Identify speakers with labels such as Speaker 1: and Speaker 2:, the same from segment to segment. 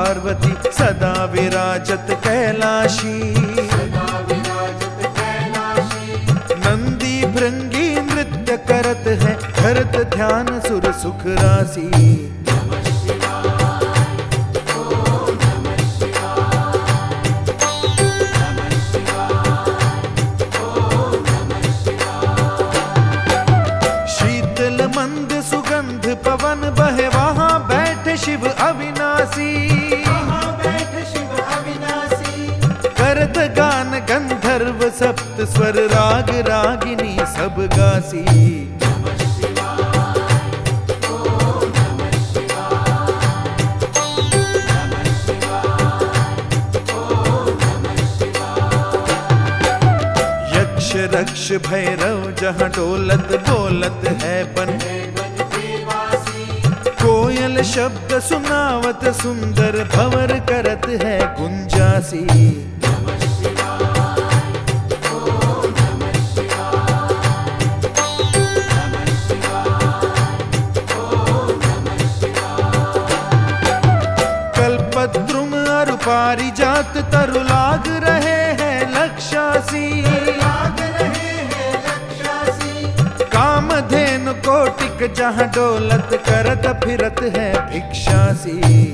Speaker 1: पार्वती सदा विराजत कैलाशी। नंदी भृंगी नृत्य करत है, करत ध्यान सुर सुख राशि। शीतल मंद सुगंध पवन बहे, वहां बैठे शिव अविनाशी। करत गान गंधर्व सप्त स्वर, राग रागिनी सब गासी। यक्ष रक्ष भैरव जहाँ डोलत बोलत है बन। कोयल शब्द सुनावत सुंदर, भंवर करत है गुंजासी। कल्पद्रुम अरु पारिजात तरु लाग रहे हैं लक्षासी। कामधेनु कोटिक जहाँ डोलत, करत फिरत है भिक्षासी।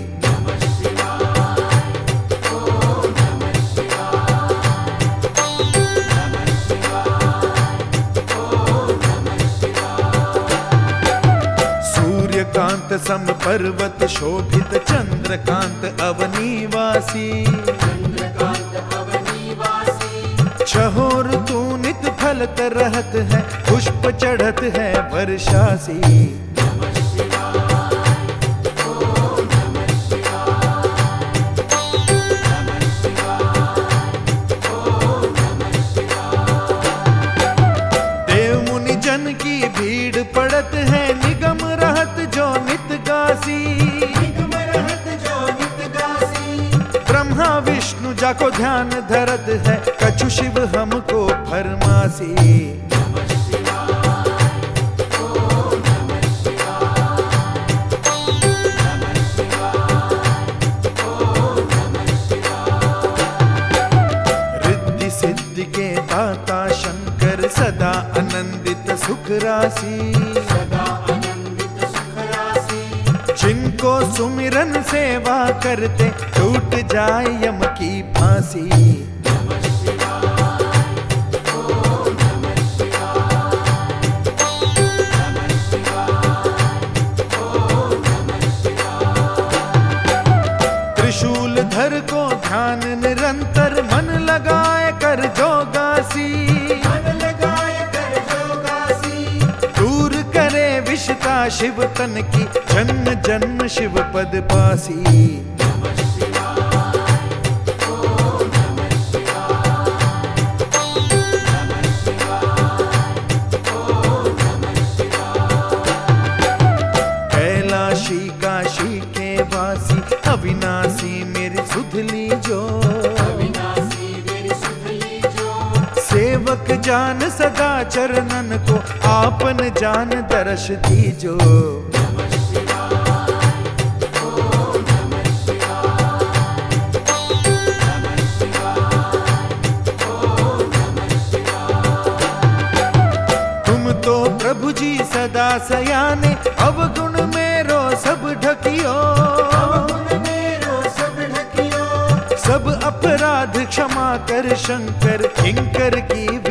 Speaker 1: सूर्यकांत सम पर्वत शोभित, चंद्रकांत अवनीवासी। छहोर तू नित फलत रहत है, पुष्प चढ़त है वर्षासी। देव मुनि जन की भीड़ पड़त है, निगम रहत जो नित गासी। ब्रह्मा विष्णु जाको ध्यान धरत है, कछु शिव हमको फरमासी। रिद्धि सिद्धि के दाता शंकर, सदा आनंदित सुख राशि। जिनको सुमिरन सेवा करते, टूट जाए यम की फांसी। त्रिशूल धर को ध्यान निरंतर, मन लगाए कर जोगासी। दूर करे विषता शिव तन की, जन्म जन्म शिव पद पासी। कैलाशी काशी के वासी, अविनाशी मेरी सुधली जो। सेवक जान सदा चरणन को, आपन जान दर्श दीजो। तुम तो प्रभु जी सदा सयाने, अवगुण मेरो सब ढकियो। सब अपराध क्षमा कर शंकर, किंकर की